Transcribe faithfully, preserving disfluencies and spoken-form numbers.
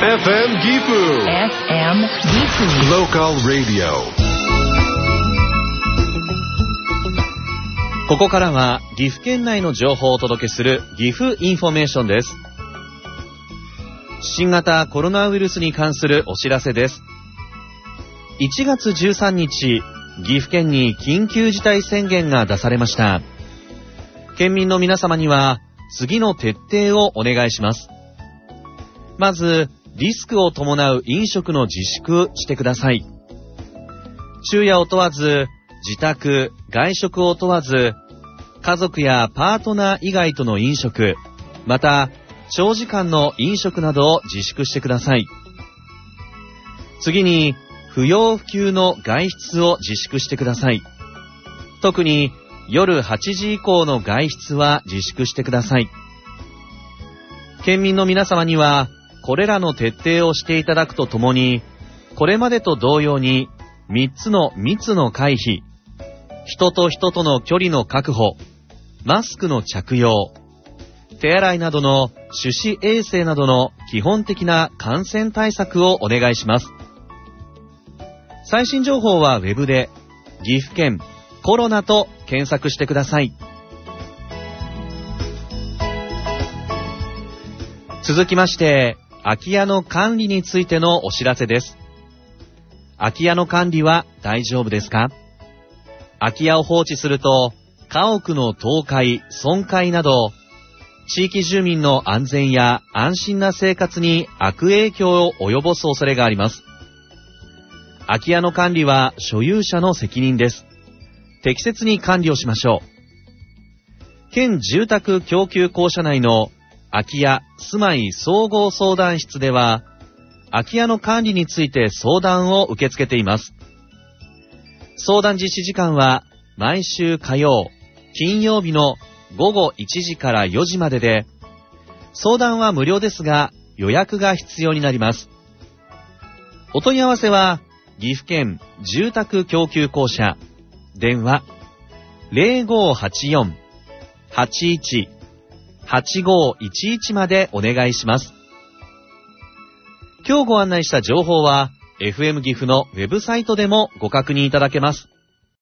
エフエム ギフエフエム ギフ Local Radio。 ここからは岐阜県内の情報をお届けする岐阜インフォメーションです。新型コロナウイルスに関するお知らせです。いちがつじゅうさんにち、岐阜県に緊急事態宣言が出されました。県民の皆様には次の徹底をお願いします。まず、リスクを伴う飲食の自粛してください。昼夜を問わず、自宅、外食を問わず、家族やパートナー以外との飲食、また長時間の飲食などを自粛してください。次に、不要不急の外出を自粛してください。特に夜はちじ以降の外出は自粛してください。県民の皆様には、これらの徹底をしていただくとともに、これまでと同様にみっつの密の回避、人と人との距離の確保、マスクの着用、手洗いなどの手指衛生などの基本的な感染対策をお願いします。最新情報はウェブで岐阜県コロナと検索してください。続きまして、空き家の管理についてのお知らせです。空き家の管理は大丈夫ですか？空き家を放置すると、家屋の倒壊、損壊など、地域住民の安全や安心な生活に悪影響を及ぼす恐れがあります。空き家の管理は所有者の責任です。適切に管理をしましょう。県住宅供給公社内の空き家住まい総合相談室では、空き家の管理について相談を受け付けています。相談実施時間は毎週火曜、金曜日のごごいちじからよじまでで、相談は無料ですが予約が必要になります。お問い合わせは岐阜県住宅供給公社、電話 ゼロごはちよん はちいち はちごいちいち までお願いします。今日ご案内した情報は エフエム 岐阜のウェブサイトでもご確認いただけます。